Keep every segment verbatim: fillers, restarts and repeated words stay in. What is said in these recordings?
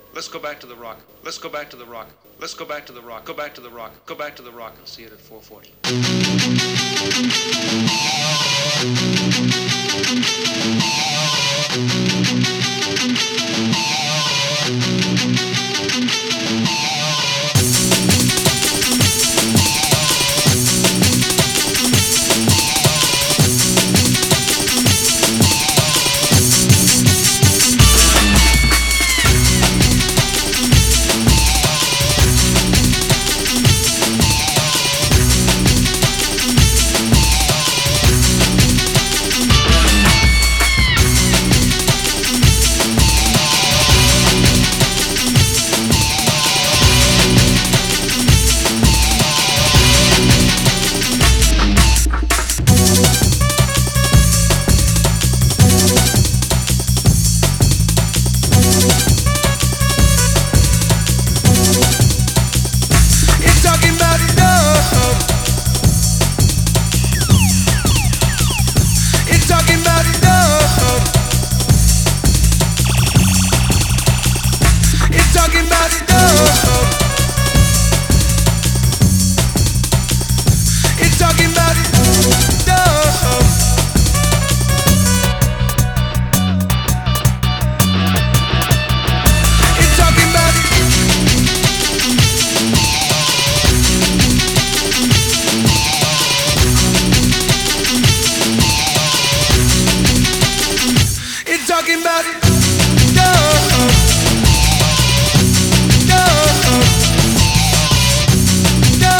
Let's go back to the rock. Let's go back to the rock. Let's go back to the rock. Go back to the rock. Go back to the rock and see it at four forty. Talking about it, no, no, no.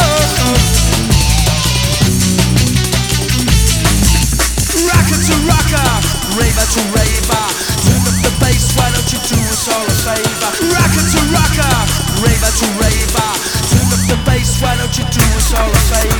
Rocker to rocker, raver to raver, turn up the bass, why don't you do us all a favor? Rocker to rocker, raver to raver, turn up the bass, why don't you do us all a favor?